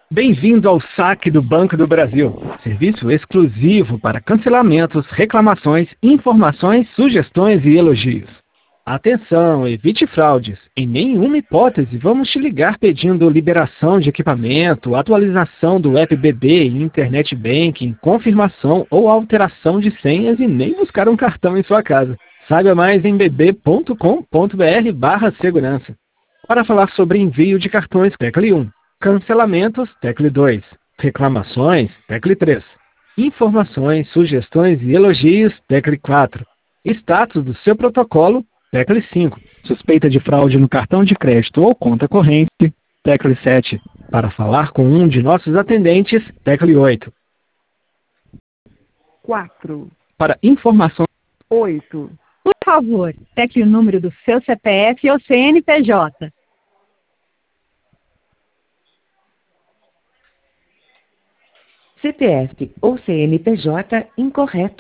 Bem-vindo ao Saque do Banco do Brasil, serviço exclusivo para cancelamentos, reclamações, informações, sugestões e elogios. Atenção, evite fraudes. Em nenhuma hipótese vamos te ligar pedindo liberação de equipamento, atualização do app BB e Internet Banking, confirmação ou alteração de senhas e nem buscar um cartão em sua casa. Saiba mais em bb.com.br/segurança. Para falar sobre envio de cartões, tecle 1. Cancelamentos, tecle 2. Reclamações, tecle 3. Informações, sugestões e elogios, tecle 4. Status do seu protocolo, tecle 5. Suspeita de fraude no cartão de crédito ou conta corrente, tecle 7. Para falar com um de nossos atendentes, tecle 8. 4, Para informações 8. Por favor, tecle o número do seu CPF ou CNPJ. CPF ou CNPJ incorreto.